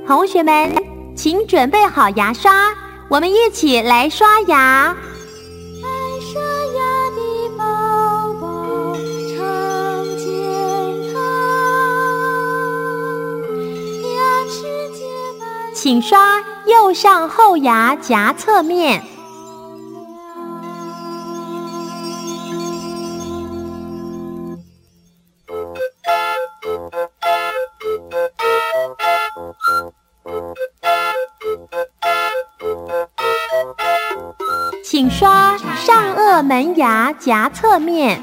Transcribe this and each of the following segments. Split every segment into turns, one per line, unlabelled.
同学们，请准备好牙刷，我们一起来刷牙。
爱刷牙的宝宝常健康，牙齿洁白。
请刷右上后牙夹侧面。请刷上颚门牙夹侧面。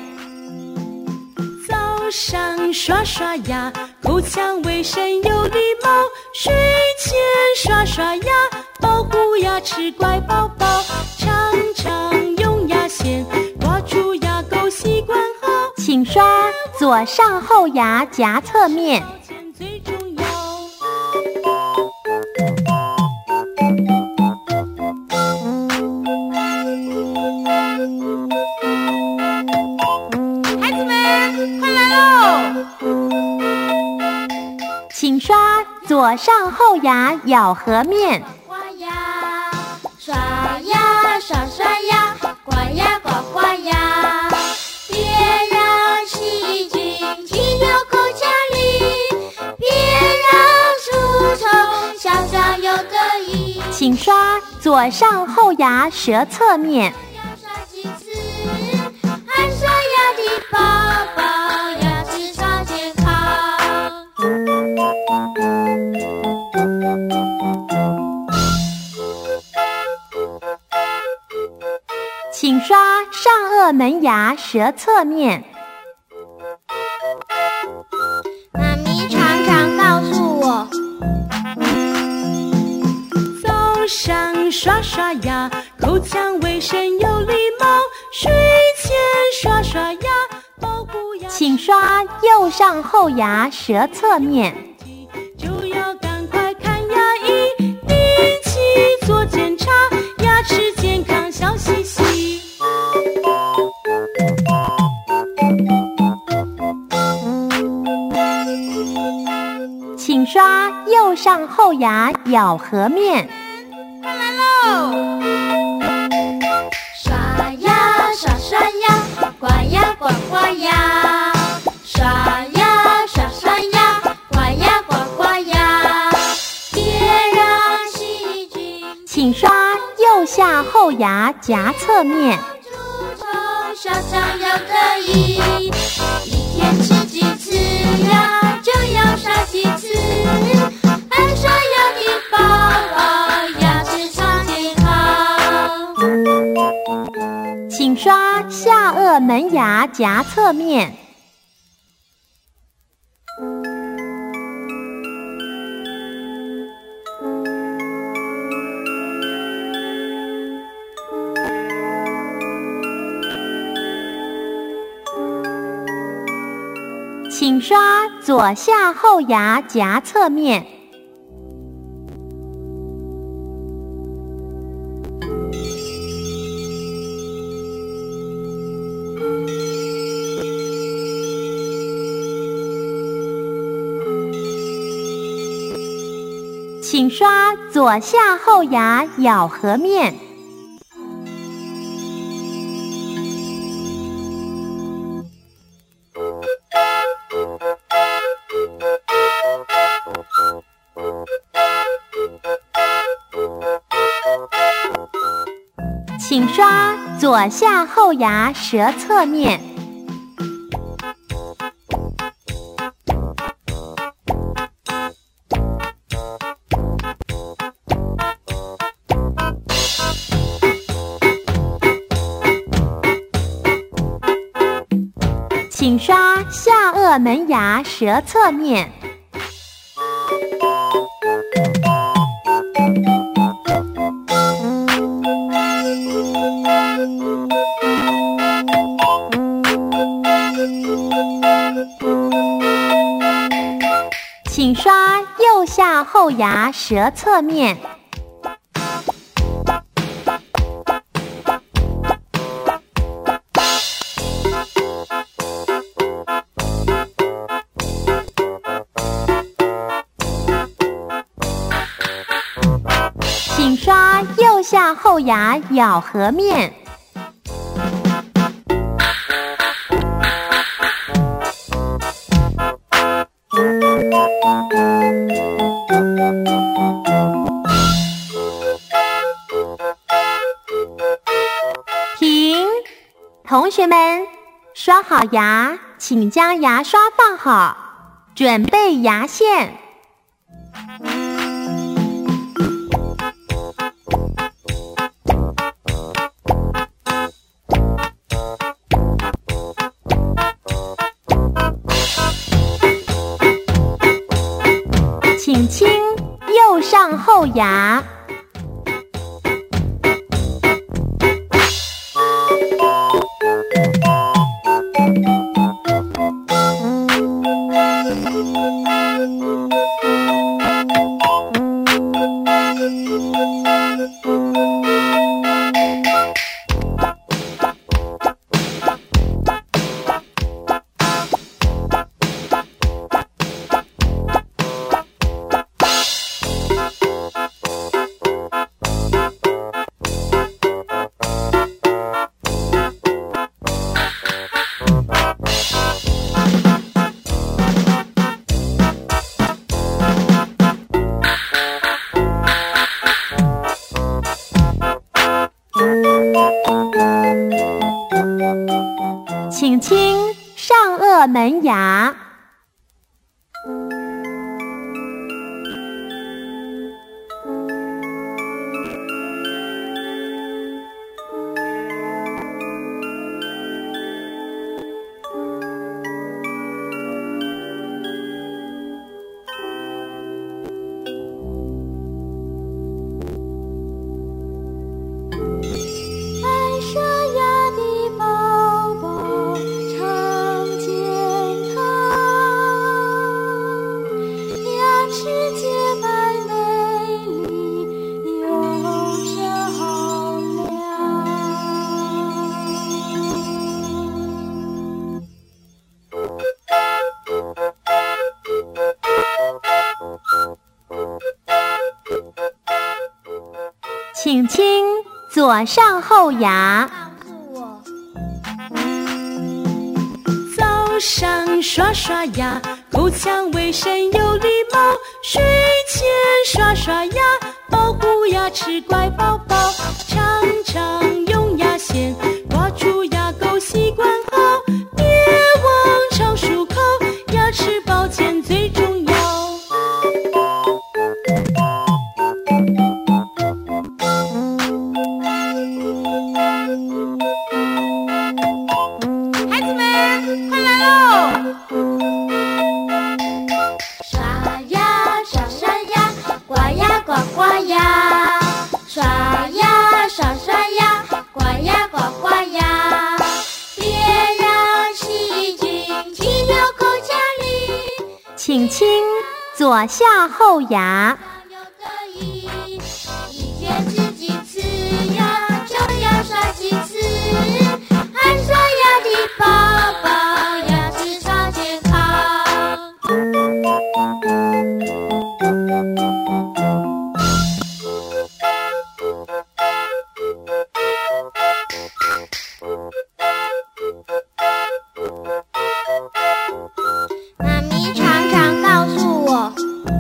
早上刷刷牙，口腔卫生有礼貌。睡前刷刷牙，保护牙齿乖宝宝。常常用牙线刮出牙垢，习惯好。
请刷左上后牙夹侧面。
最重要。
请刷左上后牙咬合面。
刮牙，刷牙，刷刷牙，刮牙，刮刮牙，别让细菌停留口腔里，别让蛀虫小小有得意。
请刷左上后牙舌侧面。
要刷几次？爱刷牙的宝宝牙齿超健康。
请刷上颚门牙舌侧面。
妈咪常常告诉我，
早上刷刷牙，口腔卫生有礼貌。睡前刷刷牙，保护牙。
请刷右上后牙舌侧面。
就要赶快看牙医，定期做检查，牙齿健康笑嘻嘻。
请刷右上后牙咬合面。
快来喽！
刷牙，刷刷牙，刮牙，刮刮牙，刷牙，刷刷牙，刮牙，刮刮牙，别让细菌。
请刷右下后牙夹侧面。
蛀虫小小有得意，一天吃几次牙就要刷几次。爱刷牙的宝宝牙齿超健康。
请刷下颚门牙夹侧面。请刷左下后牙夹侧面。请刷左下后牙咬合面。请刷左下后牙舌侧面。请刷下颚门牙舌侧面。请刷右下后牙舌侧面。 下后牙咬合面。停！同学们，刷好牙，请将牙刷放好，准备牙线。请清右上后牙。请清上颚门牙。请清左上后牙。
早上刷刷牙，口腔卫生有礼貌，睡前刷刷牙，保护牙齿乖宝宝，常常用牙线刮出牙垢，习惯好，别忘常漱口，牙齿保健最重要。
请清左下后牙。
一天吃几次牙，就要刷几次。爱刷牙的宝宝，牙齿超健康。妈咪常常告诉我，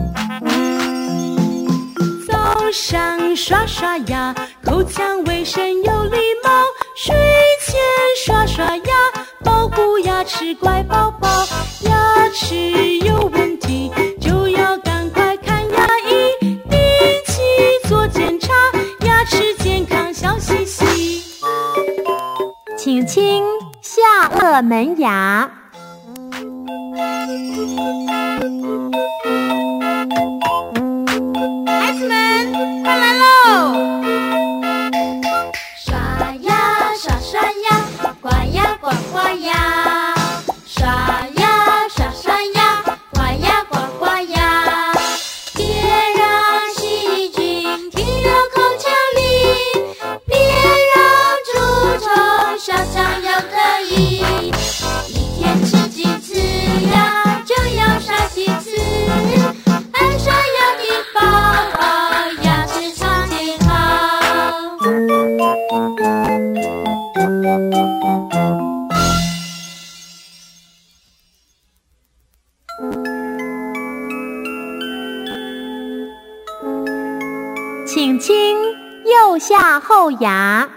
早上刷刷牙，口腔卫生有礼貌，睡前刷刷牙，保护牙齿乖宝宝，牙齿有问题就要赶快看牙医，定期做检查，牙齿健康笑嘻嘻。
请清下颚门牙。
孩子们，快来喽！刷牙刷刷牙，刮呀刮刮呀，刷呀刷刷呀，刮呀刮刮呀，别让细菌停留口腔里，别让蛀虫小肠要得意，一天
请清右下后牙。